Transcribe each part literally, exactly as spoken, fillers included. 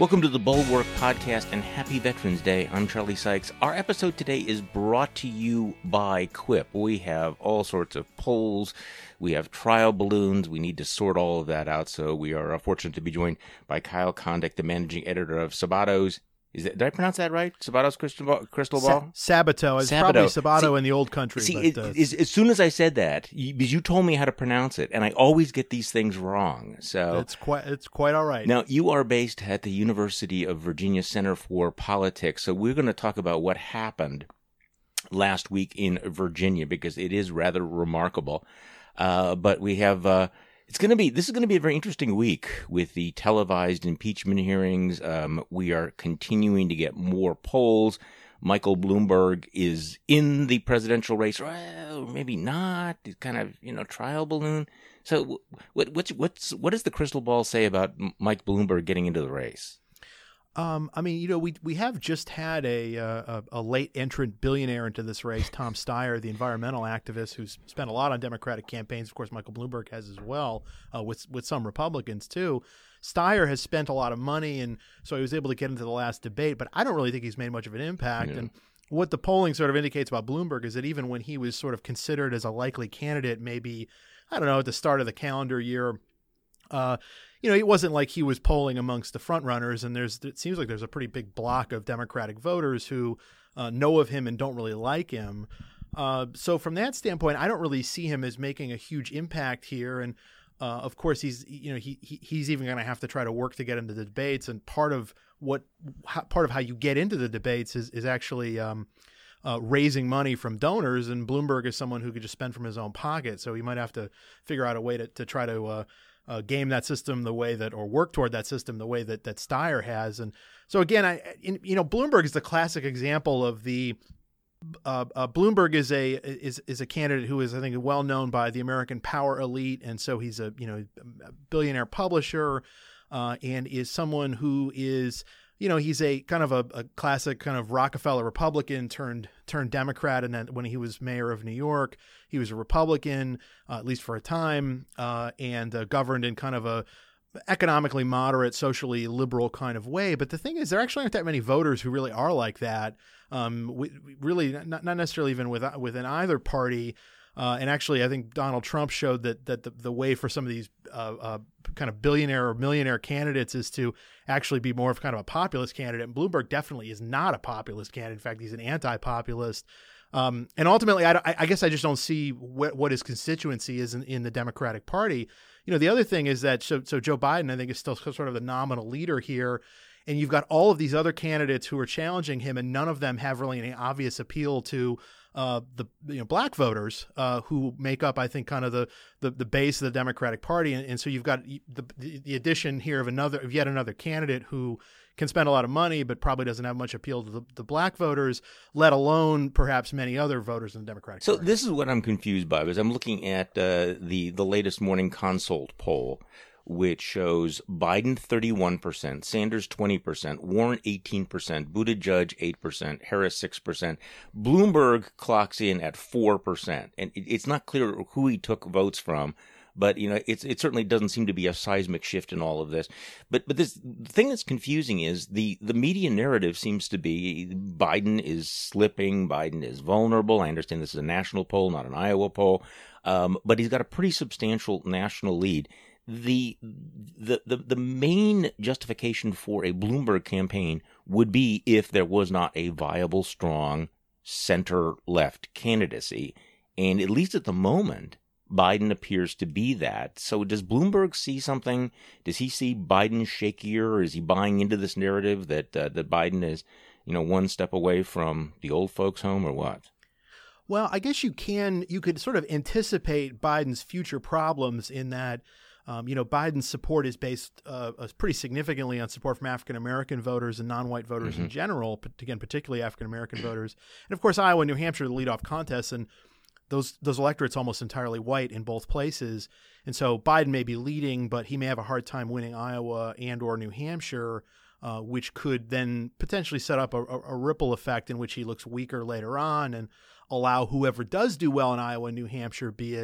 Welcome to the Bulwark Podcast and happy Veterans Day. I'm Charlie Sykes. Our episode today is brought to you by Quip. We have all sorts of polls. We have trial balloons. We need to sort all of that out. So we are fortunate to be joined by Kyle Kondik, the managing editor of Sabato's. Is that, did I pronounce that right? Sabato's Crystal Ball? Crystal Ball? Sa- Sabato. It's Sabato. probably Sabato see, in the old country. See, but, it, uh, is, as soon as I said that, you, because you told me how to pronounce it, and I always get these things wrong. So it's quite it's quite all right. Now, you are based at the University of Virginia Center for Politics, so we're going to talk about what happened last week in Virginia, because it is rather remarkable. Uh, but we have... Uh, It's going to be, this is going to be a very interesting week with the televised impeachment hearings. Um, we are continuing to get more polls. Michael Bloomberg is in the presidential race. Well, maybe not. It's kind of, you know, trial balloon. So what, what's, what's, what does the crystal ball say about Mike Bloomberg getting into the race? Um, I mean, you know, we we have just had a, a a late entrant billionaire into this race, Tom Steyer, the environmental activist who's spent a lot on Democratic campaigns. Of course, Michael Bloomberg has as well, uh, with with some Republicans too. Steyer has spent a lot of money, and so he was able to get into the last debate. But I don't really think he's made much of an impact. Yeah. And what the polling sort of indicates about Bloomberg is that even when he was sort of considered as a likely candidate, maybe I don't know at the start of the calendar year. Uh, you know, it wasn't like he was polling amongst the front runners, and there's it seems like there's a pretty big block of Democratic voters who uh, know of him and don't really like him. Uh, so from that standpoint, I don't really see him as making a huge impact here. And uh, of course, he's you know he, he he's even going to have to try to work to get into the debates. And part of what how, part of how you get into the debates is is actually um, uh, raising money from donors. And Bloomberg is someone who could just spend from his own pocket, so he might have to figure out a way to to try to uh, Uh, game that system the way that, or work toward that system the way that that Steyer has. And so again, I, in, you know, Bloomberg is the classic example of the, uh, uh, Bloomberg is a, is, is a candidate who is, I think, well known by the American power elite. And so he's a, you know, a billionaire publisher, uh, and is someone who is, you know, he's a kind of a, a classic kind of Rockefeller Republican turned turned Democrat. And then when he was mayor of New York, he was a Republican, uh, at least for a time, uh, and uh, governed in kind of a economically moderate, socially liberal kind of way. But the thing is, there actually aren't that many voters who really are like that. Um, we, we really, not, not necessarily even with, within either party. Uh, and actually, I think Donald Trump showed that that the, the way for some of these uh, uh, kind of billionaire or millionaire candidates is to actually be more of kind of a populist candidate. And Bloomberg definitely is not a populist candidate. In fact, he's an anti-populist. Um, and ultimately, I, I guess I just don't see wh- what his constituency is in, in the Democratic Party. You know, the other thing is that so, so Joe Biden, I think, is still sort of the nominal leader here. And you've got all of these other candidates who are challenging him, and none of them have really any obvious appeal to uh, the you know black voters uh, who make up, I think, kind of the the, the base of the Democratic Party. And, and so you've got the, the the addition here of another of yet another candidate who can spend a lot of money, but probably doesn't have much appeal to the, the black voters, let alone perhaps many other voters in the Democratic so Party. So this is what I'm confused by, because I'm looking at uh, the the latest Morning Consult poll, which shows Biden thirty-one percent, Sanders twenty percent, Warren eighteen percent, Buttigieg eight percent, Harris six percent. Bloomberg clocks in at four percent. And it, it's not clear who he took votes from, but you know, it's, it certainly doesn't seem to be a seismic shift in all of this. But but this the thing that's confusing is the, the media narrative seems to be Biden is slipping, Biden is vulnerable. I understand this is a national poll, not an Iowa poll, um, but he's got a pretty substantial national lead. The, the the the main justification for a Bloomberg campaign would be if there was not a viable, strong center-left candidacy. And at least at the moment, Biden appears to be that. So does Bloomberg see something? Does he see Biden shakier? Or is he buying into this narrative that uh, that Biden is, you know, one step away from the old folks' home, or what? Well, I guess you can you could sort of anticipate Biden's future problems in that. Um, you know, Biden's support is based uh, pretty significantly on support from African-American voters and non-white voters mm-hmm. in general, but again, particularly African-American voters. And of course, Iowa and New Hampshire are the leadoff contests, and those those electorates almost entirely white in both places. And so Biden may be leading, but he may have a hard time winning Iowa and or New Hampshire, uh, which could then potentially set up a, a, a ripple effect in which he looks weaker later on and allow whoever does do well in Iowa and New Hampshire, be it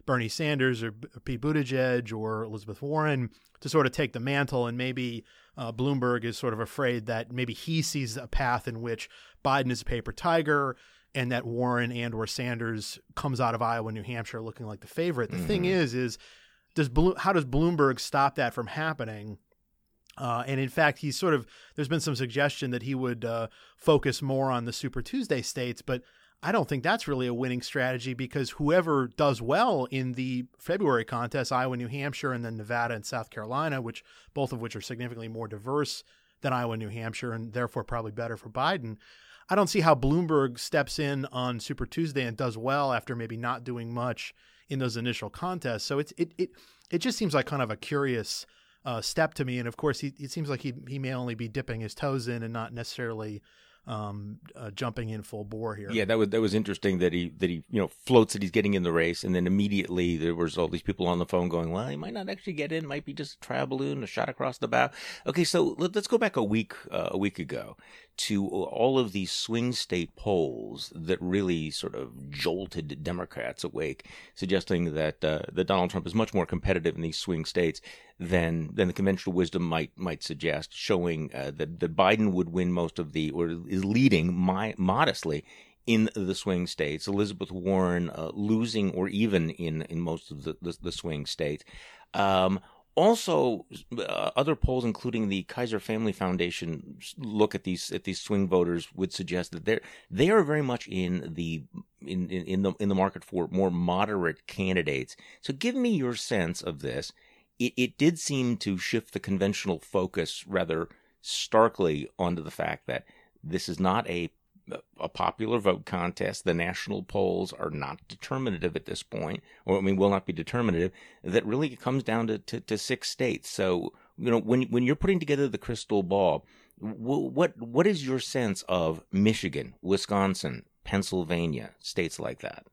Bernie Sanders or Pete Buttigieg or Elizabeth Warren to sort of take the mantle, and maybe uh, Bloomberg is sort of afraid that maybe he sees a path in which Biden is a paper tiger and that Warren and or Sanders comes out of Iowa, New Hampshire looking like the favorite. The mm-hmm. thing is, is does Blo- how does Bloomberg stop that from happening? Uh, and in fact, he's sort of, there's been some suggestion that he would uh, focus more on the Super Tuesday states, but I don't think that's really a winning strategy, because whoever does well in the February contest, Iowa, New Hampshire, and then Nevada and South Carolina, which both of which are significantly more diverse than Iowa and New Hampshire, and therefore probably better for Biden. I don't see how Bloomberg steps in on Super Tuesday and does well after maybe not doing much in those initial contests. So it's it it it just seems like kind of a curious uh, step to me. And of course, he, it seems like he he may only be dipping his toes in and not necessarily um, uh, jumping in full bore here. Yeah, that was that was interesting that he that he you know floats that he's getting in the race, and then immediately there was all these people on the phone going, well, he might not actually get in, might be just a trial balloon, a shot across the bow. Okay, so let, let's go back a week uh, a week ago to all of these swing state polls that really sort of jolted Democrats awake, suggesting that uh, that Donald Trump is much more competitive in these swing states than than the conventional wisdom might might suggest, showing uh, that that Biden would win most of the, or is leading my, modestly in the swing states. Elizabeth Warren uh, losing or even in in most of the the, the swing states. Um, Also, uh, other polls, including the Kaiser Family Foundation, look at these at these swing voters, would suggest that they're they are very much in the in, in in the in the market for more moderate candidates. So, give me your sense of this. It it did seem to shift the conventional focus rather starkly onto the fact that this is not a a popular vote contest. The national polls are not determinative at this point, or I mean, will not be determinative. That really comes down to, to, to six states. So, you know, when when you're putting together the crystal ball, what what is your sense of Michigan, Wisconsin, Pennsylvania, states like that?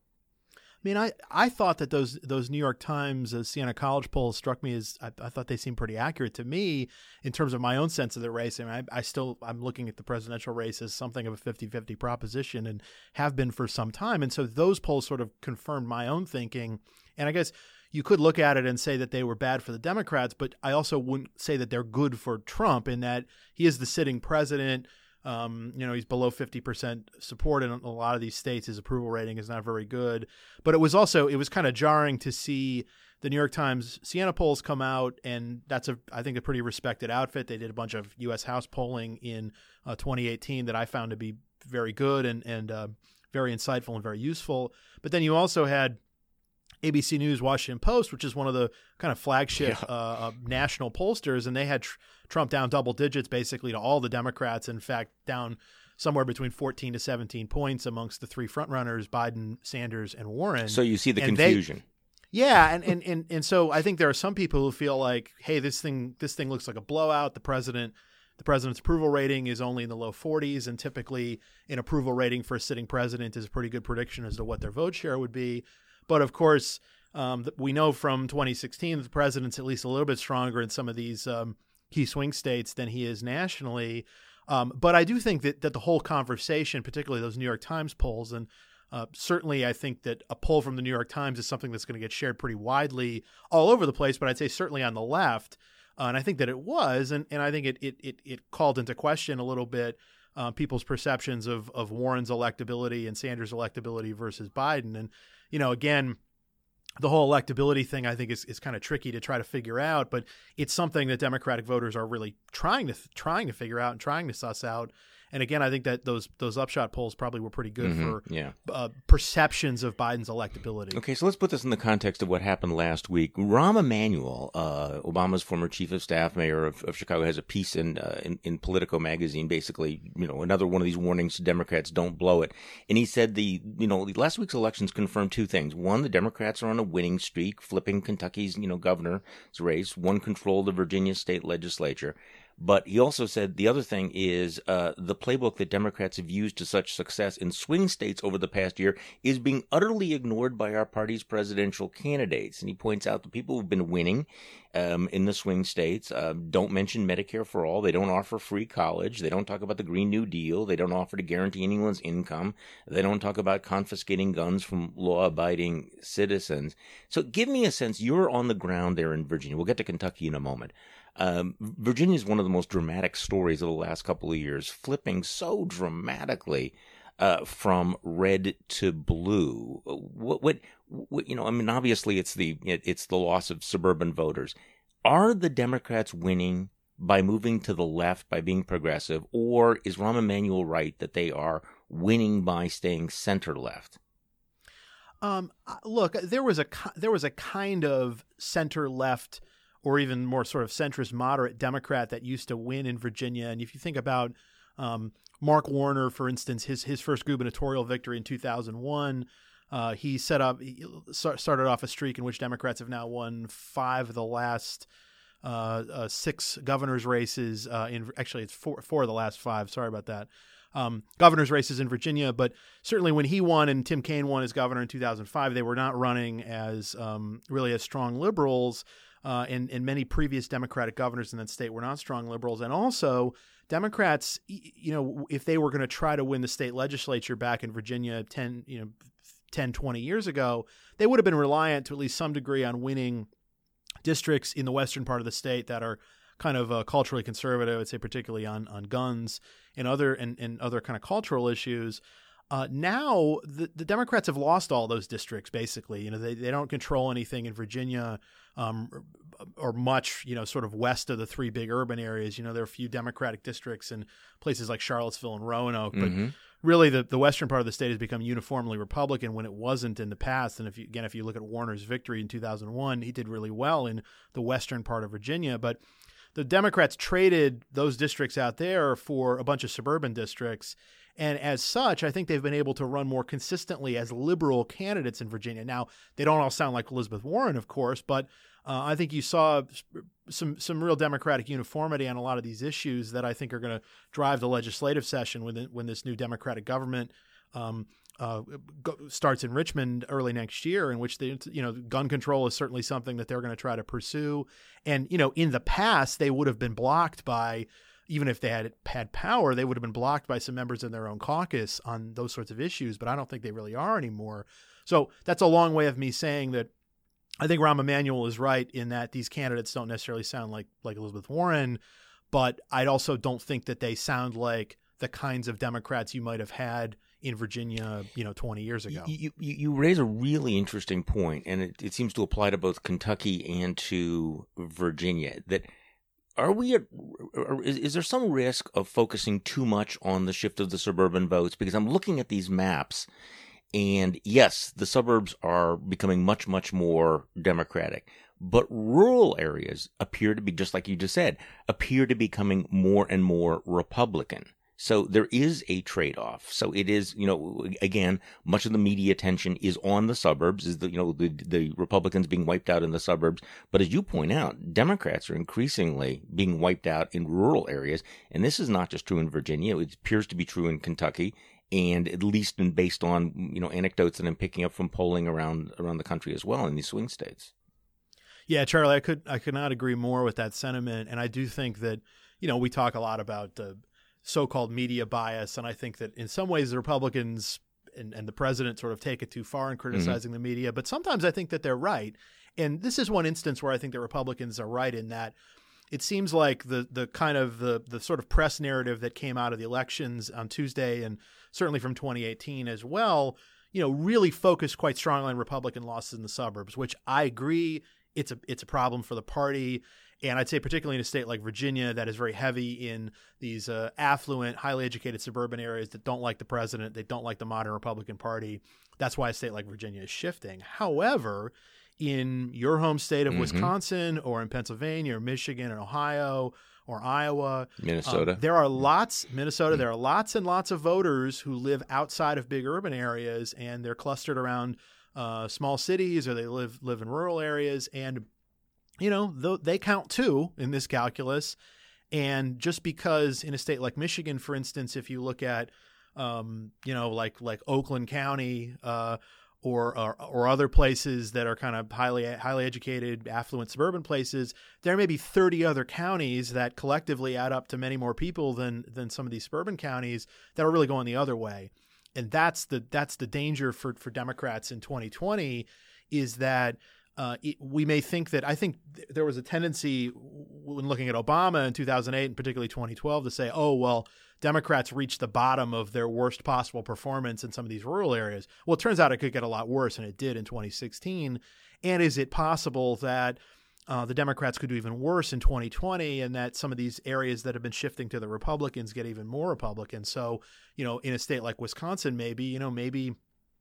I mean, I, I thought that those those New York Times uh, Siena College polls struck me as, I, I thought they seemed pretty accurate to me in terms of my own sense of the race. I mean, I, I still, I'm looking at the presidential race as something of a fifty-fifty proposition and have been for some time. And so those polls sort of confirmed my own thinking. And I guess you could look at it and say that they were bad for the Democrats, but I also wouldn't say that they're good for Trump, in that he is the sitting president. Um, you know, he's below fifty percent support in a lot of these states. His approval rating is not very good. But it was also, it was kind of jarring to see the New York Times Siena polls come out, and that's, a I think, a pretty respected outfit. They did a bunch of U S House polling in uh, twenty eighteen that I found to be very good and, and uh, very insightful and very useful. But then you also had A B C News, Washington Post, which is one of the kind of flagship yeah. uh, uh, national pollsters, and they had tr- Trump down double digits basically to all the Democrats. In fact, down somewhere between fourteen to seventeen points amongst the three frontrunners, Biden, Sanders, and Warren. So you see the and confusion. They, yeah, and, and, and, and so I think there are some people who feel like, hey, this thing this thing looks like a blowout. The president, the president's approval rating is only in the low forties, and typically an approval rating for a sitting president is a pretty good prediction as to what their vote share would be. But of course, um, we know from twenty sixteen that the president's at least a little bit stronger in some of these um, key swing states than he is nationally. Um, but I do think that, that the whole conversation, particularly those New York Times polls, and uh, certainly I think that a poll from the New York Times is something that's going to get shared pretty widely all over the place, but I'd say certainly on the left. Uh, and I think that it was, and, and I think it, it, it, it called into question a little bit uh, people's perceptions of, of Warren's electability and Sanders' electability versus Biden. And, you know, again, the whole electability thing, I think, is, is kind of tricky to try to figure out, but it's something that Democratic voters are really trying to trying to figure out and trying to suss out. And again, I think that those those upshot polls probably were pretty good mm-hmm, for yeah. uh, perceptions of Biden's electability. Okay, so let's put this in the context of what happened last week. Rahm Emanuel, uh, Obama's former chief of staff, mayor of, of Chicago, has a piece in, uh, in in Politico magazine, basically, you know, another one of these warnings to Democrats, don't blow it. And he said the, you know, last week's elections confirmed two things. One, the Democrats are on a winning streak, flipping Kentucky's, you know, governor's race. One, control the Virginia state legislature. But he also said the other thing is uh, the playbook that Democrats have used to such success in swing states over the past year is being utterly ignored by our party's presidential candidates. And he points out the people who've been winning um, in the swing states uh, don't mention Medicare for all. They don't offer free college. They don't talk about the Green New Deal. They don't offer to guarantee anyone's income. They don't talk about confiscating guns from law-abiding citizens. So give me a sense. You're on the ground there in Virginia. We'll get to Kentucky in a moment. Um, Virginia is one of the most dramatic stories of the last couple of years, flipping so dramatically uh, from red to blue. What, what, what, you know, I mean, obviously it's the it, it's the loss of suburban voters. Are the Democrats winning by moving to the left, by being progressive, or is Rahm Emanuel right that they are winning by staying center left? Um, look, there was a there was a kind of center left, or even more sort of centrist moderate Democrat that used to win in Virginia. And if you think about um, Mark Warner, for instance, his his first gubernatorial victory in two thousand one, uh, he set up he started off a streak in which Democrats have now won five of the last uh, uh, six governor's races. Uh, in actually, it's four four of the last five. Sorry about that. Um, governor's races in Virginia, but certainly when he won and Tim Kaine won as governor in two thousand five, they were not running as um, really as strong liberals. Uh, and, and many previous Democratic governors in that state were not strong liberals. And also, Democrats, you know, if they were going to try to win the state legislature back in Virginia ten, you know, ten, twenty years ago, they would have been reliant to at least some degree on winning districts in the western part of the state that are kind of uh, culturally conservative, I'd say particularly on, on guns and other and, and other kind of cultural issues. Uh, now, the, the Democrats have lost all those districts, basically. You know, they, they don't control anything in Virginia um, or, or much, you know, sort of west of the three big urban areas. You know, there are a few Democratic districts in places like Charlottesville and Roanoke. Mm-hmm. But really, the, the western part of the state has become uniformly Republican when it wasn't in the past. And if you, again, if you look at Warner's victory in two thousand one, he did really well in the western part of Virginia. But the Democrats traded those districts out there for a bunch of suburban districts. And as such, I think they've been able to run more consistently as liberal candidates in Virginia. Now, they don't all sound like Elizabeth Warren, of course, but uh, I think you saw some some real Democratic uniformity on a lot of these issues that I think are going to drive the legislative session when the, when this new Democratic government um, uh, go, starts in Richmond early next year, in which they, you know, gun control is certainly something that they're going to try to pursue. And, you know, in the past, they would have been blocked by, even if they had had power, they would have been blocked by some members in their own caucus on those sorts of issues, but I don't think they really are anymore. So that's a long way of me saying that I think Rahm Emanuel is right in that these candidates don't necessarily sound like like Elizabeth Warren, but I also don't think that they sound like the kinds of Democrats you might have had in Virginia, you know, twenty years ago. You, you, you raise a really interesting point, and it, it seems to apply to both Kentucky and to Virginia, that Are we at, is, is there some risk of focusing too much on the shift of the suburban votes? Because I'm looking at these maps, and yes, the suburbs are becoming much, much more Democratic. But rural areas appear to be, just like you just said, appear to be becoming more and more Republican. So there is a trade-off. So it is, you know, again, much of the media attention is on the suburbs, is the, you know, the, the Republicans being wiped out in the suburbs. But as you point out, Democrats are increasingly being wiped out in rural areas. And this is not just true in Virginia. It appears to be true in Kentucky. And at least in, based on, you know, anecdotes that I'm picking up from polling around around the country as well in these swing states. Yeah, Charlie, I could I could not agree more with that sentiment. And I do think that, you know, we talk a lot about the so-called media bias, and I think that in some ways the Republicans and, and the president sort of take it too far in criticizing mm-hmm. the media, but sometimes I think that they're right. And this is one instance where I think the Republicans are right in that it seems like the the kind of the the sort of press narrative that came out of the elections on Tuesday, and certainly from twenty eighteen as well, you know, really focused quite strongly on Republican losses in the suburbs, which I agree it's a it's a problem for the party. And I'd say particularly in a state like Virginia that is very heavy in these uh, affluent, highly educated suburban areas that don't like the president, they don't like the modern Republican Party. That's why a state like Virginia is shifting. However, in your home state of mm-hmm. Wisconsin, or in Pennsylvania or Michigan and Ohio or Iowa, Minnesota, um, there are lots, Minnesota, mm-hmm. there are lots and lots of voters who live outside of big urban areas, and they're clustered around uh, small cities, or they live live in rural areas. And you know, they count too in this calculus. And just because in a state like Michigan, for instance, if you look at, um, you know, like like Oakland County uh, or, or or other places that are kind of highly highly educated, affluent suburban places, there may be thirty other counties that collectively add up to many more people than than some of these suburban counties that are really going the other way. And that's the that's the danger for for Democrats in twenty twenty, is that Uh, it, we may think that I think th- there was a tendency when looking at Obama in two thousand eight and particularly twenty twelve to say, oh, well, Democrats reached the bottom of their worst possible performance in some of these rural areas. Well, it turns out it could get a lot worse, and it did in twenty sixteen. And is it possible that uh, the Democrats could do even worse in twenty twenty, and that some of these areas that have been shifting to the Republicans get even more Republican? So, you know, in a state like Wisconsin, maybe, you know, maybe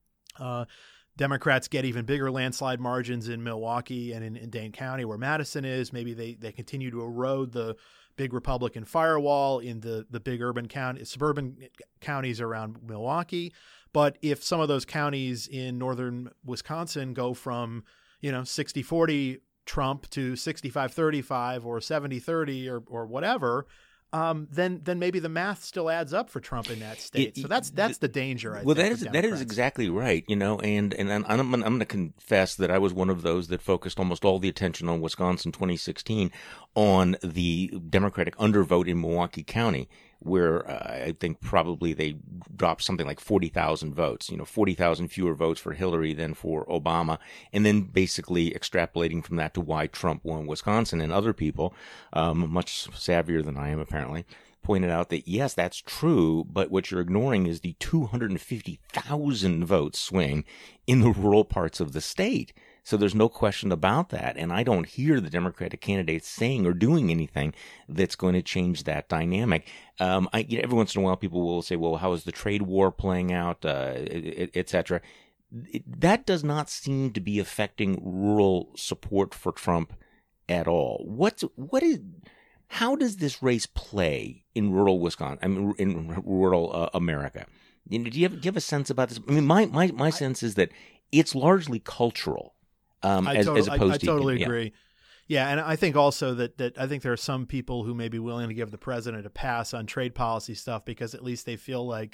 uh, Democrats get even bigger landslide margins in Milwaukee and in, in Dane County where Madison is. Maybe they, they continue to erode the big Republican firewall in the, the big urban county, suburban counties around Milwaukee. But if some of those counties in northern Wisconsin go from, you know, sixty forty Trump to sixty-five thirty-five or seventy thirty or, or whatever, Um, then then maybe the math still adds up for Trump in that state. It, so that's that's the danger. I well, think, that is that is exactly right. You know, and and I'm I'm, I'm going to confess that I was one of those that focused almost all the attention on Wisconsin twenty sixteen on the Democratic undervote in Milwaukee County, where uh, I think probably they dropped something like forty thousand votes, you know, forty thousand fewer votes for Hillary than for Obama, and then basically extrapolating from that to why Trump won Wisconsin. And other people, um, much savvier than I am apparently, pointed out that, yes, that's true, but what you're ignoring is the two hundred fifty thousand vote swing in the rural parts of the state. So there's no question about that. And I don't hear the Democratic candidates saying or doing anything that's going to change that dynamic. Um, I, you know, every once in a while, people will say, well, how is the trade war playing out, uh, et cetera. That does not seem to be affecting rural support for Trump at all. What's, what is, how does this race play in rural Wisconsin, I mean, in rural uh, America? Do you, have, do you have a sense about this? I mean, my, my, my sense is that it's largely cultural. Um, I, as, to- as opposed I, I to totally yeah. agree. Yeah, and I think also that, that I think there are some people who may be willing to give the president a pass on trade policy stuff because at least they feel like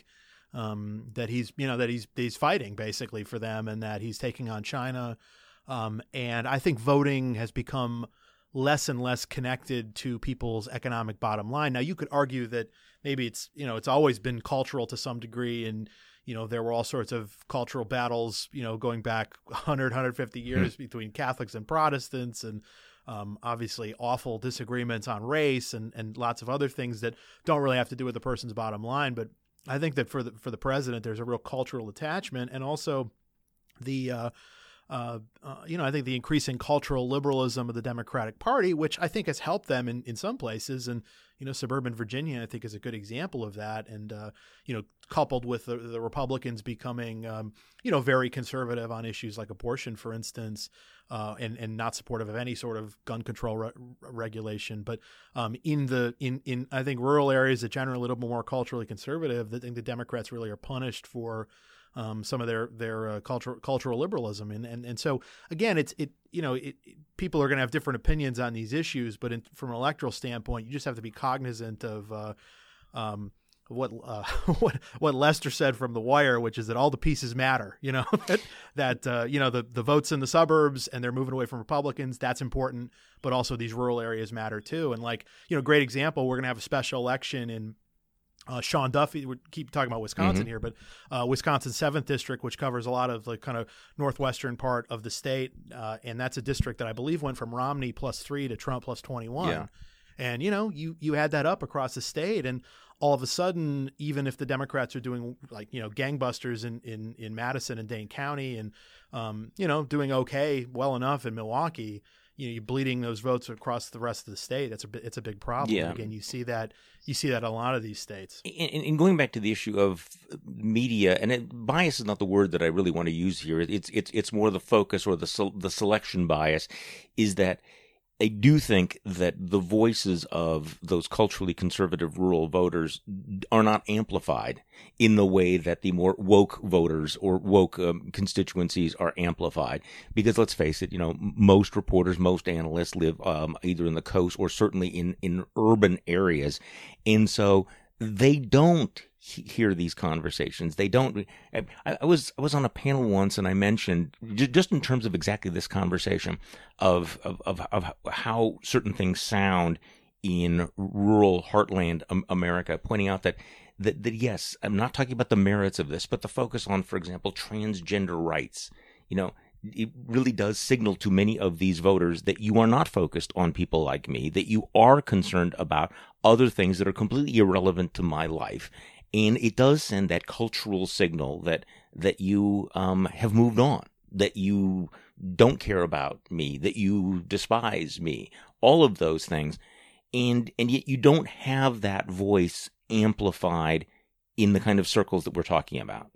um, that he's you know that he's he's fighting basically for them and that he's taking on China. Um, and I think voting has become less and less connected to people's economic bottom line. Now, you could argue that maybe it's you know it's always been cultural to some degree and. You know, there were all sorts of cultural battles, you know, going back one hundred, one hundred fifty years hmm. between Catholics and Protestants and um, obviously awful disagreements on race and, and lots of other things that don't really have to do with the person's bottom line. But I think that for the, for the president, there's a real cultural attachment and also the, uh, uh, uh, you know, I think the increasing cultural liberalism of the Democratic Party, which I think has helped them in, in some places. And, you know, suburban Virginia, I think, is a good example of that. And, uh, you know, coupled with the, the Republicans becoming, um, you know, very conservative on issues like abortion, for instance, uh, and, and not supportive of any sort of gun control re- regulation. But um, in the in, in, I think, rural areas that generally a little bit more culturally conservative, I think the Democrats really are punished for Um, some of their their uh, cultural cultural liberalism, and and and so again, it's it you know it, it, people are going to have different opinions on these issues, but in, from an electoral standpoint, you just have to be cognizant of uh, um, what uh, what what Lester said from The Wire, which is that all the pieces matter. You know that, that uh, you know the the votes in the suburbs and they're moving away from Republicans. That's important, but also these rural areas matter too. And like you know, great example, we're going to have a special election in. Uh, Sean Duffy, we keep talking about Wisconsin mm-hmm. here, but uh, Wisconsin's seventh District, which covers a lot of the kind of northwestern part of the state, uh, and that's a district that I believe went from Romney plus three to Trump plus twenty-one. Yeah. And, you know, you, you add that up across the state, and all of a sudden, even if the Democrats are doing, like, you know, gangbusters in, in, in Madison and Dane County and, um, you know, doing okay, well enough in Milwaukee, you know, you're bleeding those votes across the rest of the state. That's a it's a big problem. Yeah. Again, you see that you see that in a lot of these states. And, and going back to the issue of media, and it, bias is not the word that I really want to use here. It's it's it's more the focus or the the selection bias. Is that I do think that the voices of those culturally conservative rural voters are not amplified in the way that the more woke voters or woke um, constituencies are amplified. Because let's face it, you know, most reporters, most analysts live um, either in the coast or certainly in, in urban areas. And so they don't hear these conversations. They don't. I, I was I was on a panel once, and I mentioned just in terms of exactly this conversation of of of, of how certain things sound in rural heartland America, pointing out that, that that yes, I'm not talking about the merits of this, but the focus on, for example, transgender rights. You know, it really does signal to many of these voters that you are not focused on people like me, that you are concerned about other things that are completely irrelevant to my life. And it does send that cultural signal that that you um, have moved on, that you don't care about me, that you despise me, all of those things. And and yet you don't have that voice amplified in the kind of circles that we're talking about.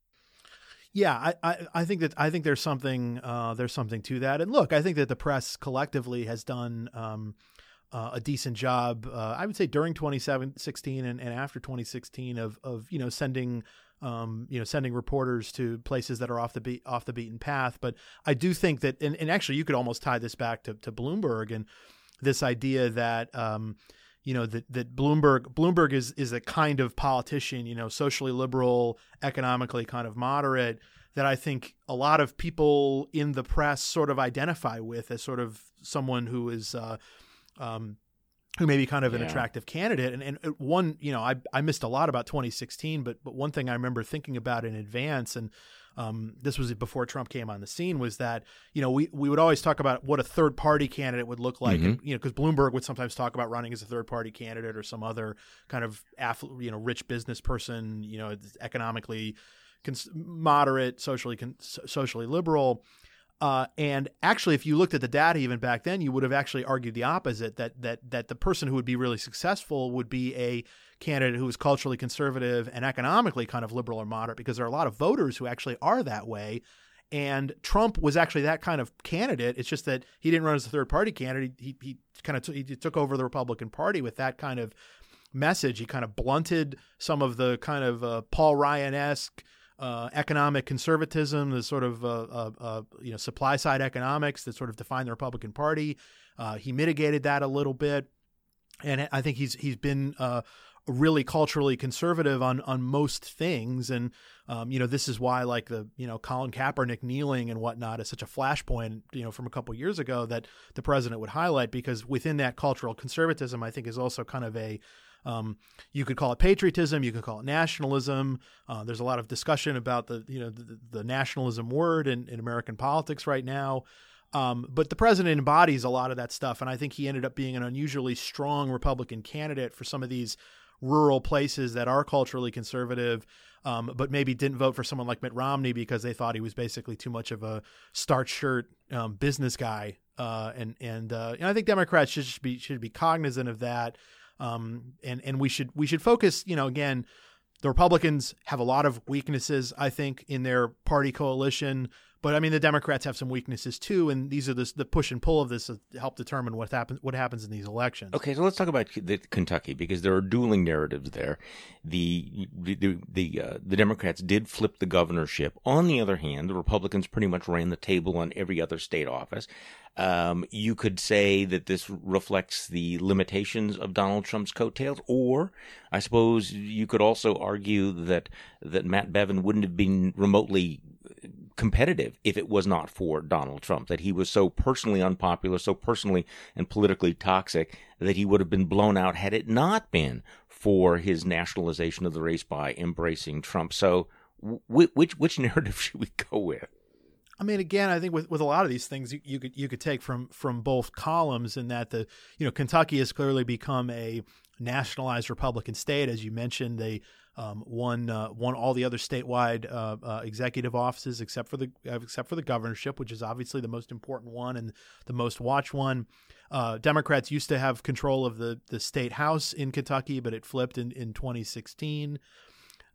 Yeah, I, I, I think that I think there's something uh, there's something to that. And look, I think that the press collectively has done um, Uh, a decent job, uh, I would say, during twenty sixteen and, and after twenty sixteen of of you know sending um, you know sending reporters to places that are off the beat off the beaten path. But I do think that, and, and actually, you could almost tie this back to, to Bloomberg and this idea that um, you know that that Bloomberg Bloomberg is is a kind of politician, you know, socially liberal, economically kind of moderate, that I think a lot of people in the press sort of identify with as sort of someone who is. Uh, Um, who may be kind of an yeah. attractive candidate. And, and one, you know, I, I missed a lot about twenty sixteen, but, but one thing I remember thinking about in advance, and um, this was before Trump came on the scene, was that, you know, we, we would always talk about what a third party candidate would look like. Mm-hmm. And, you know, because Bloomberg would sometimes talk about running as a third party candidate or some other kind of, afflu- you know, rich business person, you know, economically cons- moderate, socially, con- socially liberal. Uh, and actually, if you looked at the data even back then, you would have actually argued the opposite, that that that the person who would be really successful would be a candidate who is culturally conservative and economically kind of liberal or moderate, because there are a lot of voters who actually are that way. And Trump was actually that kind of candidate. It's just that he didn't run as a third party candidate. He, he kind of t- he took over the Republican Party with that kind of message. He kind of blunted some of the kind of uh, Paul Ryan-esque Uh, economic conservatism, the sort of uh, uh, uh, you know supply side economics that sort of define the Republican Party. Uh, he mitigated that a little bit, and I think he's he's been uh, really culturally conservative on on most things. And um, you know this is why, like, the you know Colin Kaepernick kneeling and whatnot is such a flashpoint, you know from a couple of years ago, that the president would highlight, because within that cultural conservatism, I think, is also kind of a Um, you could call it patriotism. You could call it nationalism. Uh, there's a lot of discussion about the, you know, the, the nationalism word in, in American politics right now. Um, but the president embodies a lot of that stuff. And I think he ended up being an unusually strong Republican candidate for some of these rural places that are culturally conservative, um, but maybe didn't vote for someone like Mitt Romney because they thought he was basically too much of a starched shirt um, business guy. Uh, and and, uh, and I think Democrats should be should be cognizant of that. Um, and, and we should, we should focus, you know, again, the Republicans have a lot of weaknesses, I think, in their party coalition, but I mean, the Democrats have some weaknesses too. And these are the, the push and pull of this to help determine what happens, what happens in these elections. Okay. So let's talk about the Kentucky, because there are dueling narratives there. The, the, the, uh, the Democrats did flip the governorship. On the other hand, the Republicans pretty much ran the table on every other state office. Um, you could say that this reflects the limitations of Donald Trump's coattails, or I suppose you could also argue that that Matt Bevin wouldn't have been remotely competitive if it was not for Donald Trump, that he was so personally unpopular, so personally and politically toxic, that he would have been blown out had it not been for his nationalization of the race by embracing Trump. So w- which which narrative should we go with? I mean, again, I think with, with a lot of these things, you, you could you could take from from both columns, in that the you know Kentucky has clearly become a nationalized Republican state, as you mentioned. They um, won uh, won all the other statewide uh, uh, executive offices except for the uh, except for the governorship, which is obviously the most important one and the most watched one. Uh, Democrats used to have control of the the state house in Kentucky, but it flipped in in twenty sixteen.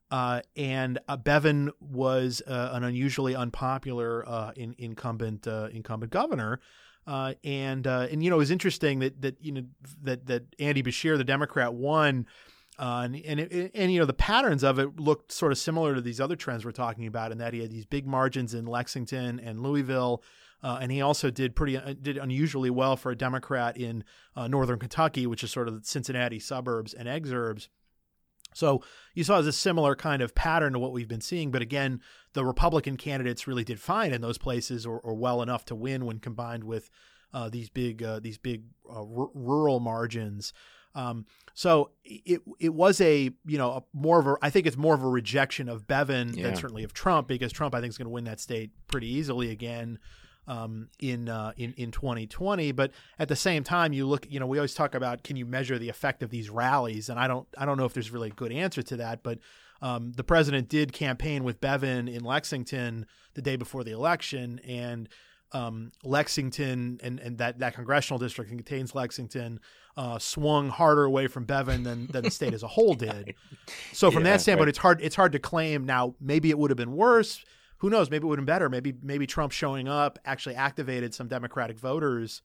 Uh, and uh, Bevin was uh, an unusually unpopular uh, in, incumbent uh, incumbent governor. Uh, and uh, and you know, it was interesting that that you know that that Andy Beshear, the Democrat, won. Uh, and and, it, and you know, the patterns of it looked sort of similar to these other trends we're talking about, in that he had these big margins in Lexington and Louisville, uh, and he also did pretty uh, did unusually well for a Democrat in uh, northern Kentucky, which is sort of the Cincinnati suburbs and exurbs. So you saw this similar kind of pattern to what we've been seeing, but again, the Republican candidates really did fine in those places, or, or well enough to win when combined with uh, these big uh, these big uh, r- rural margins. Um, so it it was a, you know, a more of a, I think it's more of a rejection of Bevin yeah. than certainly of Trump, because Trump, I think, is going to win that state pretty easily again um, in, uh, in, in twenty twenty. But at the same time, you look, you know, we always talk about, can you measure the effect of these rallies? And I don't, I don't know if there's really a good answer to that, but um, the president did campaign with Bevin in Lexington the day before the election, and Um, Lexington and, and that, that congressional district that contains Lexington uh, swung harder away from Bevin than, than the state as a whole did. So from yeah, that standpoint, right. it's hard it's hard to claim. Now, maybe it would have been worse. Who knows? Maybe it would have been better. Maybe maybe Trump showing up actually activated some Democratic voters.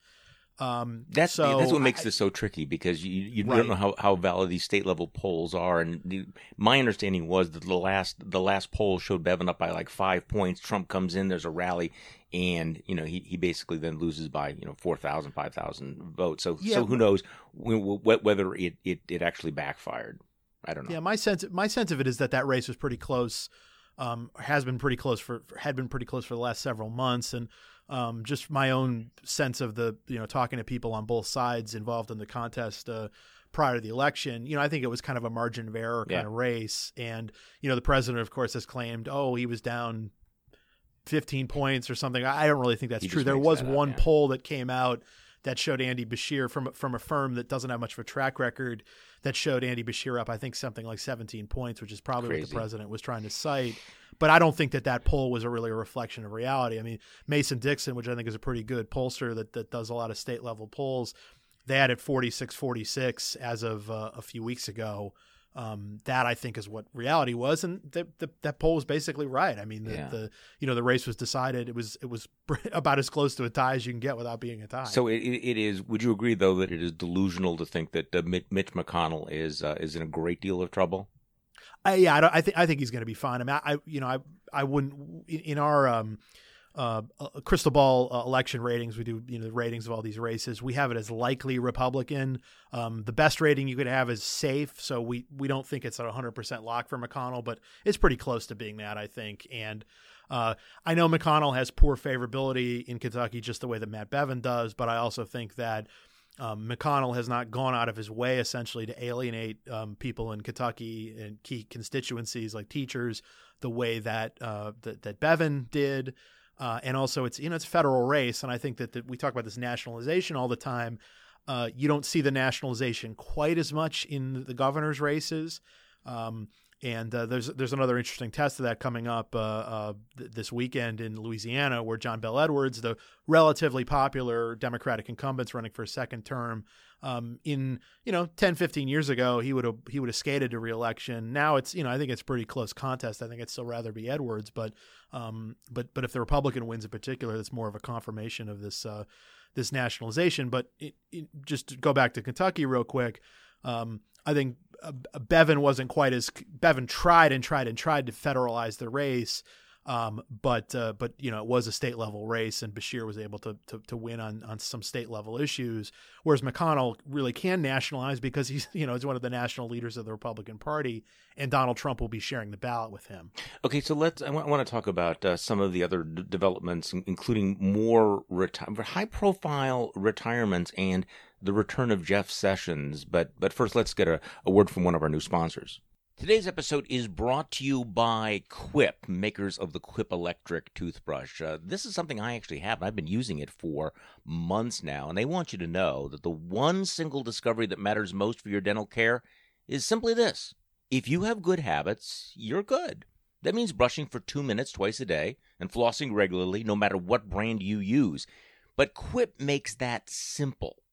Um, that's so that's what makes I, this so tricky, because you you right. don't know how, how valid these state level polls are. And the, my understanding was that the last the last poll showed Bevin up by like five points. Trump comes in, there's a rally, and you know he, he basically then loses by you know four thousand, five thousand votes. So yeah. so who knows whether it, it, it actually backfired? I don't know. Yeah, my sense my sense of it is that that race was pretty close. Um, has been pretty close for had been pretty close for the last several months, and um, just my own sense of the you know talking to people on both sides involved in the contest uh, prior to the election, you know, I think it was kind of a margin of error kind yeah. of race, and you know the president, of course, has claimed, oh, he was down fifteen points or something. I don't really think that's he true. There was one up, yeah. poll that came out that showed Andy Beshear from from a firm that doesn't have much of a track record, that showed Andy Beshear up, I think, something like seventeen points, which is probably Crazy. what the president was trying to cite. But I don't think that that poll was a really a reflection of reality. I mean, Mason-Dixon, which I think is a pretty good pollster that, that does a lot of state-level polls, they had it forty-six forty-six as of uh, a few weeks ago. Um, that I think is what reality was, and the, the, that poll was basically right. I mean, the, yeah. the you know the race was decided. It was it was about as close to a tie as you can get without being a tie. So it, it is. Would you agree, though, that it is delusional to think that uh, Mitch McConnell is uh, is in a great deal of trouble? I, yeah, I, don't, I think I think he's going to be fine. I mean, I you know I I wouldn't in, in our um, uh, crystal ball uh, election ratings. We do you know the ratings of all these races. We have it as likely Republican. Um, the best rating you could have is safe. So we we don't think it's a one hundred percent lock for McConnell, but it's pretty close to being that, I think. And uh, I know McConnell has poor favorability in Kentucky, just the way that Matt Bevin does. But I also think that Um, McConnell has not gone out of his way, essentially, to alienate um, people in Kentucky and key constituencies like teachers, the way that uh, that, that Bevin did. Uh, and also, it's you know it's a federal race, and I think that, that we talk about this nationalization all the time. Uh, you don't see the nationalization quite as much in the governor's races. Um, And uh, there's there's another interesting test of that coming up uh, uh, th- this weekend in Louisiana, where John Bel Edwards, the relatively popular Democratic incumbent running for a second term, um, in you know ten, fifteen years ago, he would have he would have skated to re-election. Now it's you know I think it's a pretty close contest. I think I'd still rather be Edwards, but um, but but if the Republican wins in particular, that's more of a confirmation of this uh, this nationalization. But it, it, just to go back to Kentucky real quick. Um, I think uh, Bevin wasn't quite as Bevin tried and tried and tried to federalize the race, um, but uh, but you know it was a state level race, and Beshear was able to to, to win on, on some state level issues, whereas McConnell really can nationalize because he's you know he's one of the national leaders of the Republican Party, and Donald Trump will be sharing the ballot with him. Okay, so let's. I want, I want to talk about uh, some of the other d- developments, including more reti- high profile retirements and the return of Jeff Sessions. But but first, let's get a, a word from one of our new sponsors. Today's episode is brought to you by Quip, makers of the Quip electric toothbrush. Uh, this is something I actually have, and I've been using it for months now. And they want you to know that the one single discovery that matters most for your dental care is simply this. If you have good habits, you're good. That means brushing for two minutes twice a day and flossing regularly, no matter what brand you use. But Quip makes that simple.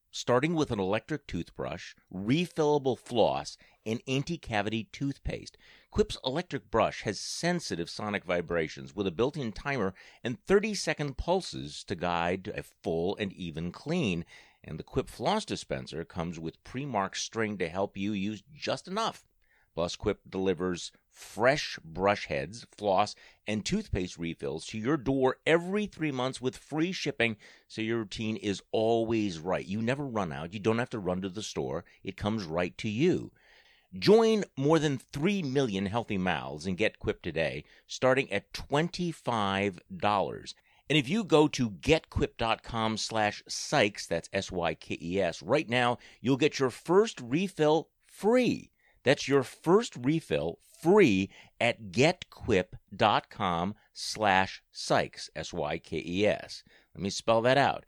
starting with an electric toothbrush, refillable floss, and anti-cavity toothpaste. Quip's electric brush has sensitive sonic vibrations with a built-in timer and thirty-second pulses to guide a full and even clean. And the Quip floss dispenser comes with pre-marked string to help you use just enough. Plus, Quip delivers fresh brush heads, floss, and toothpaste refills to your door every three months with free shipping, so your routine is always right. You never run out. You don't have to run to the store. It comes right to you. Join more than three million healthy mouths and get Quip today, starting at twenty-five dollars. And if you go to getquip.com slash Sykes, that's S Y K E S, right now, you'll get your first refill free. That's your first refill free at getquip.com slash Sykes, S Y K E S. Let me spell that out.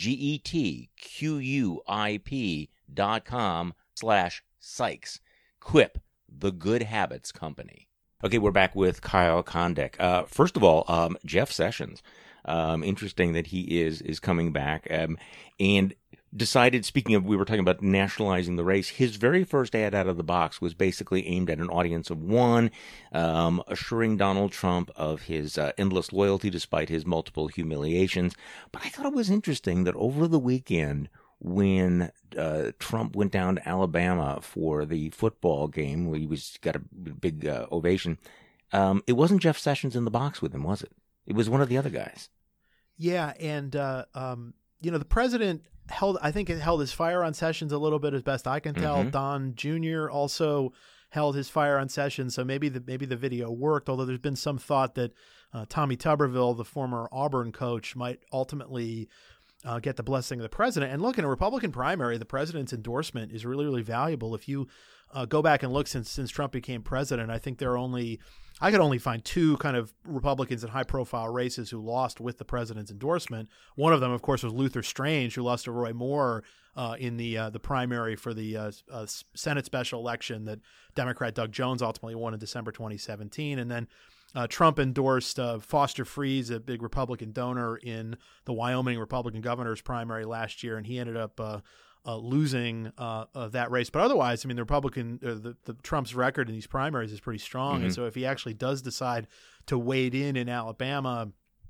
G-E-T-Q-U-I-P dot com slash Sykes. Quip, the good habits company. Okay, we're back with Kyle Kondek. Uh, first of all, um, Jeff Sessions. Um, interesting that he is is coming back um, and decided, speaking of, we were talking about nationalizing the race, his very first ad out of the box was basically aimed at an audience of one, um, assuring Donald Trump of his uh, endless loyalty despite his multiple humiliations. But I thought it was interesting that over the weekend, when uh, Trump went down to Alabama for the football game, where he was got a big uh, ovation, um, it wasn't Jeff Sessions in the box with him, was it? It was one of the other guys. Yeah, and uh, um, you know, the president held, I think, it held his fire on Sessions a little bit, as best I can tell. Mm-hmm. Don Junior also held his fire on Sessions, so maybe the maybe the video worked. Although there's been some thought that uh, Tommy Tuberville, the former Auburn coach, might ultimately uh, get the blessing of the president. And look, in a Republican primary, the president's endorsement is really, really valuable. If you uh, go back and look since since Trump became president, I think there are only I could only find two kind of Republicans in high-profile races who lost with the president's endorsement. One of them, of course, was Luther Strange, who lost to Roy Moore uh, in the uh, the primary for the uh, uh, Senate special election that Democrat Doug Jones ultimately won in December twenty seventeen. And then uh, Trump endorsed uh, Foster Freeze, a big Republican donor, in the Wyoming Republican governor's primary last year, and he ended up uh, Uh, losing uh, uh, that race. But otherwise, I mean, the Republican, uh, the, the Trump's record in these primaries is pretty strong. Mm-hmm. And so if he actually does decide to wade in in Alabama,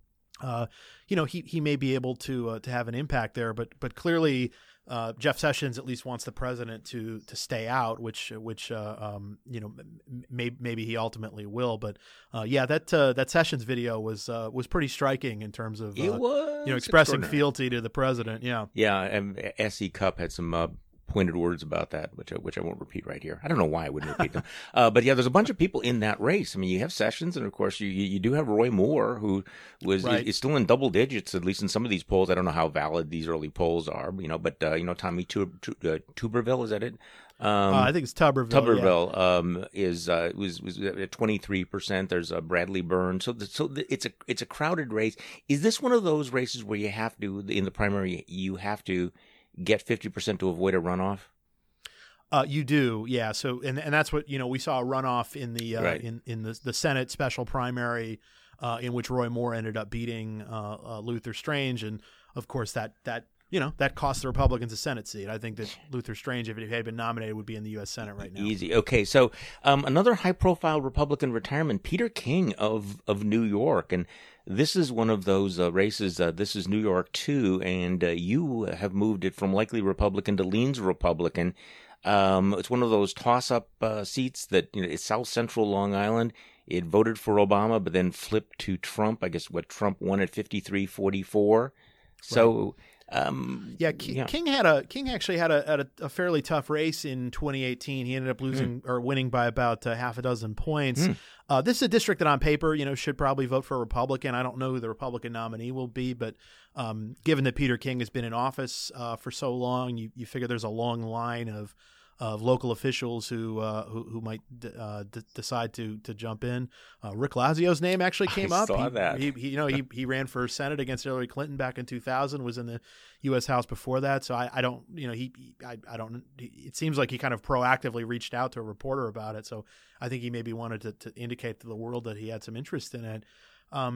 uh, you know, he he may be able to uh, to have an impact there. But but clearly, uh, Jeff Sessions at least wants the president to to stay out, which which uh, um, you know may, maybe he ultimately will. But uh, yeah, that uh, that Sessions video was uh, was pretty striking in terms of uh, it was you know expressing fealty to the president. Yeah, yeah, and S E Cup had some uh, pointed words about that, which I, which I won't repeat right here. I don't know why I wouldn't repeat them. Uh, but yeah, there's a bunch of people in that race. I mean, you have Sessions, and of course you you do have Roy Moore, who was right. is, is still in double digits, at least in some of these polls. I don't know how valid these early polls are, you know, but uh, you know, Tommy Tub- uh, Tuberville, is that it? Um, uh, I think it's Tuberville. Tuberville yeah. um, is uh, was was at twenty-three percent. There's uh, Bradley Byrne. So the, so the, it's a it's a crowded race. Is this one of those races where you have to, in the primary, you have to get fifty percent to avoid a runoff? Uh, you do, yeah. So, and and that's what, you know, we saw a runoff in the uh, right. in in the the Senate special primary, uh, in which Roy Moore ended up beating uh, uh, Luther Strange, and of course that that you know that cost the Republicans a Senate seat. I think that Luther Strange, if he had been nominated, would be in the U S Senate right now. Easy. Okay, so um, another high-profile Republican retirement, Peter King of of New York, and this is one of those uh, races. Uh, this is New York too, and uh, you have moved it from likely Republican to leans Republican. Um, it's one of those toss-up uh, seats that, you know, it's South Central Long Island. It voted for Obama, but then flipped to Trump. I guess what Trump won at fifty-three forty-four. So, um, yeah, K- yeah, King had a King actually had a, had a, a fairly tough race in twenty eighteen. He ended up losing mm. or winning by about uh, half a dozen points. Mm. Uh, this is a district that on paper, you know, should probably vote for a Republican. I don't know who the Republican nominee will be, but um, given that Peter King has been in office uh, for so long, you, you figure there's a long line of of local officials who uh, who, who might d- uh, d- decide to to jump in. Uh, Rick Lazio's name actually came I up. Saw he, that. He, he, you know, he he ran for Senate against Hillary Clinton back in two thousand. Was in the U S House before that. So I, I don't, you know, he, he I, I don't. It seems like he kind of proactively reached out to a reporter about it. So I think he maybe wanted to, to indicate to the world that he had some interest in it. Um,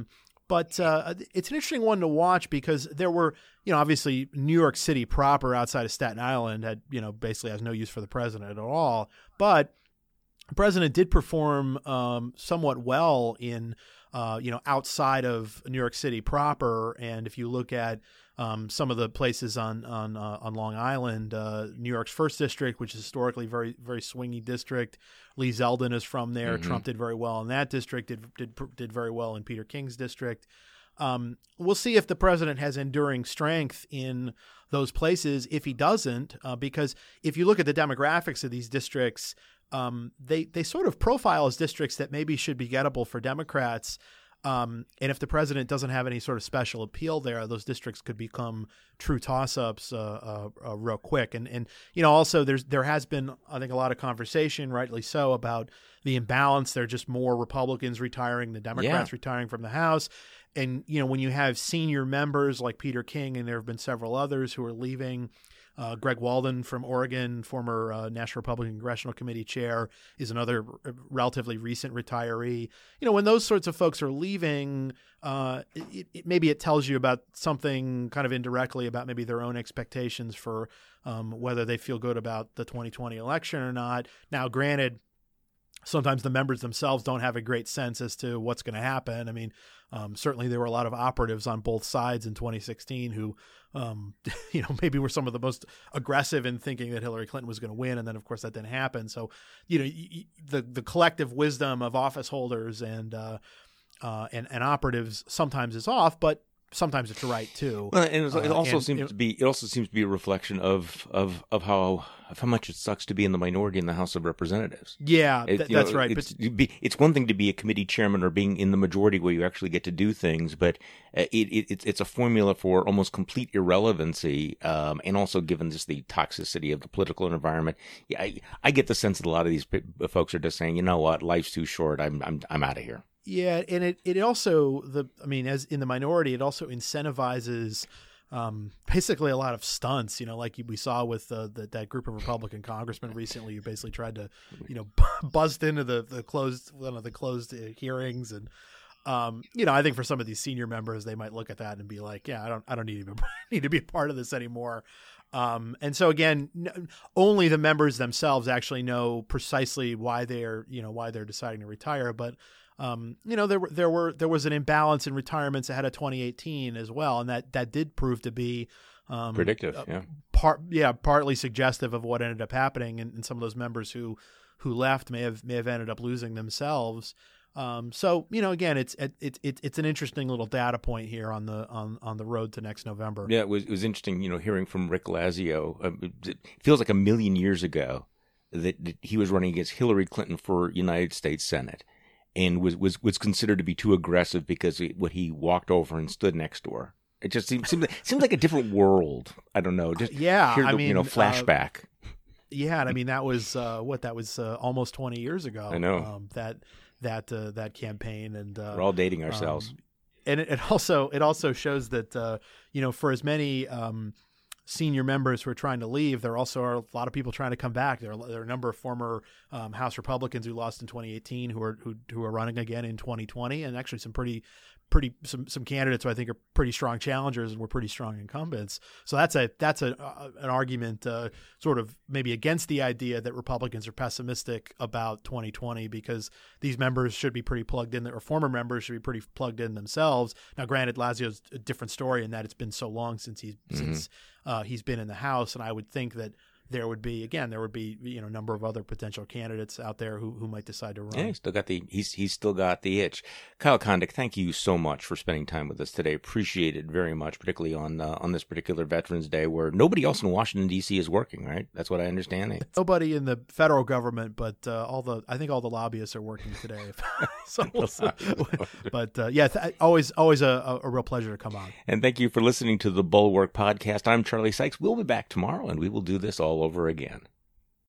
But uh, it's an interesting one to watch because there were, you know, obviously New York City proper outside of Staten Island had, you know, basically has no use for the president at all. But the president did perform um, somewhat well in, uh, you know, outside of New York City proper. And if you look at um, some of the places on on uh, on Long Island, uh, New York's first district, which is historically very very swingy district, Lee Zeldin is from there. Mm-hmm. Trump did very well in that district. Did did did very well in Peter King's district. Um, we'll see if the president has enduring strength in those places. If he doesn't, uh, because if you look at the demographics of these districts, um, they they sort of profile as districts that maybe should be gettable for Democrats. Um, and if the president doesn't have any sort of special appeal there, those districts could become true toss-ups uh, uh, uh, real quick. And and you know, also there's there has been, I think, a lot of conversation, rightly so, about the imbalance. There are just more Republicans retiring than Democrats yeah. retiring from the House. And you know, when you have senior members like Peter King, and there have been several others who are leaving. Uh, Greg Walden from Oregon, former uh, National Republican Congressional Committee chair, is another r- relatively recent retiree. You know, when those sorts of folks are leaving, uh, it, it, maybe it tells you about something kind of indirectly about maybe their own expectations for um, whether they feel good about the twenty twenty election or not. Now, granted, sometimes the members themselves don't have a great sense as to what's going to happen. I mean, um, certainly there were a lot of operatives on both sides in twenty sixteen who, um, you know, maybe were some of the most aggressive in thinking that Hillary Clinton was going to win. And then, of course, that didn't happen. So, you know, y- y- the the collective wisdom of office holders and, uh, uh, and, and operatives sometimes is off, but sometimes it's right too. Well, and it also uh, and, seems it, to be it also seems to be a reflection of of of how of how much it sucks to be in the minority in the House of Representatives. Yeah, th- it, that's know, right. It's, but be, it's one thing to be a committee chairman or being in the majority where you actually get to do things, but uh, it, it it's it's a formula for almost complete irrelevancy, um, and also given just the toxicity of the political environment. Yeah, I, I get the sense that a lot of these p- folks are just saying, you know what, life's too short. I'm I'm I'm out of here. Yeah, and it, it also, the I mean, as in the minority, it also incentivizes um, basically a lot of stunts, you know, like we saw with uh, the, that group of Republican congressmen recently who basically tried to, you know, buzzed into the, the closed, one of the closed uh, hearings. And, um, you know, I think for some of these senior members, they might look at that and be like, yeah, I don't I don't need to be, need to be a part of this anymore. Um, and so again, n- only the members themselves actually know precisely why they're, you know, why they're deciding to retire. But Um, you know, there were there were there was an imbalance in retirements ahead of twenty eighteen as well, and that, that did prove to be um, predictive. Uh, yeah, part yeah, partly suggestive of what ended up happening, and, and some of those members who who left may have may have ended up losing themselves. Um, so you know, again, it's it, it, it it's an interesting little data point here on the on, on the road to next November. Yeah, it was it was interesting. You know, hearing from Rick Lazio, uh, it feels like a million years ago that, that he was running against Hillary Clinton for United States Senate. And was, was, was considered to be too aggressive because he, what he walked over and stood next door. It just seems seems like, seems like a different world. I don't know. Just yeah, hear the, I mean, you know, flashback. Uh, yeah, and I mean that was uh, what that was uh, almost twenty years ago. I know um, that that uh, that campaign, and uh, we're all dating ourselves. Um, and it, it also it also shows that uh, you know, for as many um, senior members who are trying to leave, there also are a lot of people trying to come back. There are, there are a number of former um, House Republicans who lost in twenty eighteen who are who who are running again in twenty twenty, and actually some pretty pretty some some candidates who I think are pretty strong challengers and were pretty strong incumbents. So that's a that's a, a an argument uh, sort of maybe against the idea that Republicans are pessimistic about twenty twenty, because these members should be pretty plugged in, or former members should be pretty plugged in themselves. Now, granted, Lazio's a different story in that it's been so long since he's mm-hmm. since uh, he's been in the House, and I would think that there would be, again, there would be, you know, a number of other potential candidates out there who, who might decide to run. Yeah, he's still got the he's he's still got the itch. Kyle Kondik, thank you so much for spending time with us today. Appreciate it very much, particularly on uh, on this particular Veterans Day where nobody else in Washington D C is working. Right? That's what I understand. Nobody in the federal government, but uh, all the I think all the lobbyists are working today. so, we'll but uh, yeah, th- always always a, a real pleasure to come on. And thank you for listening to the Bulwark Podcast. I'm Charlie Sykes. We'll be back tomorrow, and we will do this all over again.